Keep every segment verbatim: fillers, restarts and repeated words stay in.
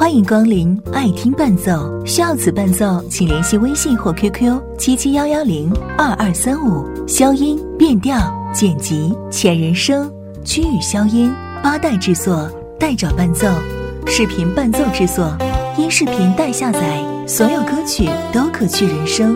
欢迎光临爱听伴奏，需要此伴奏请联系微信或 Q Q 七七幺幺零二二三五，消音、变调、剪辑、前人声、区域消音，八代制作，代找伴奏，视频伴奏制作，音视频代下载，所有歌曲都可去人声。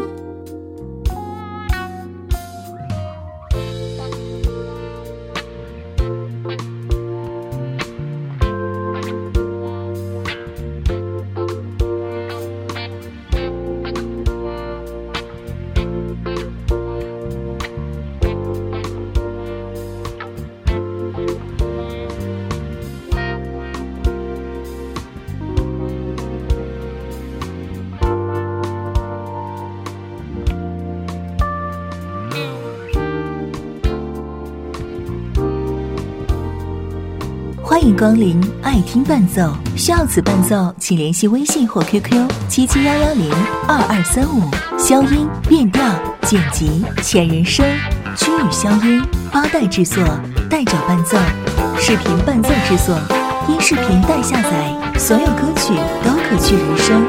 欢迎光临爱听伴奏，需要此伴奏请联系微信或 Q Q 七七幺幺零二二三五，消音、变调、剪辑、前人声、区域消音，八代制作，代找伴奏，视频伴奏制作，音视频代下载，所有歌曲都可去人声。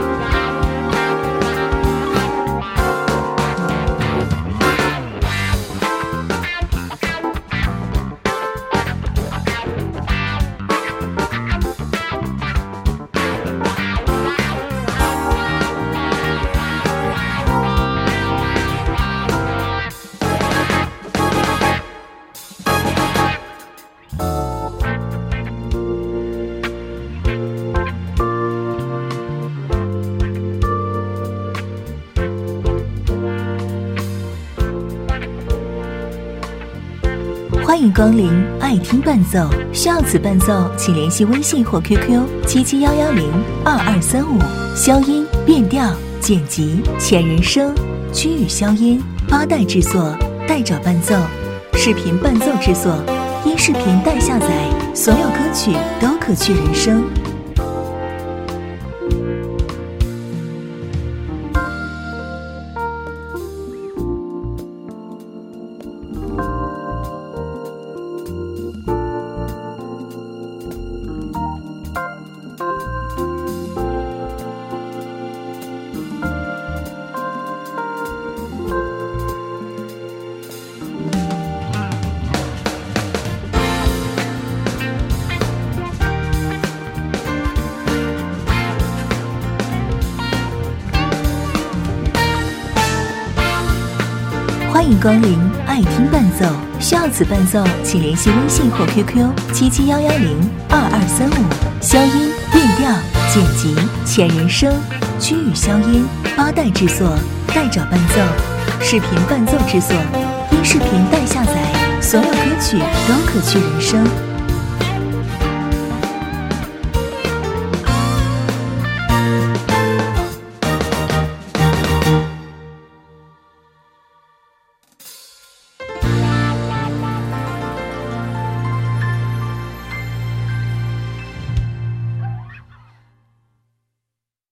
欢迎光临爱听伴奏，需要此伴奏请联系微信或 Q Q 七七幺幺零二二三五，消音、变调、剪辑、前人声、区域消音，八代制作，代找伴奏，视频伴奏制作，音视频代下载，所有歌曲都可去人声。欢迎光临爱听伴奏，需要此伴奏请联系微信或 Q Q 七七幺幺零二二三五，消音、变调、剪辑、前人声、区域消音，八代制作，代找伴奏，视频伴奏制作，音视频代下载，所有歌曲都可去人声。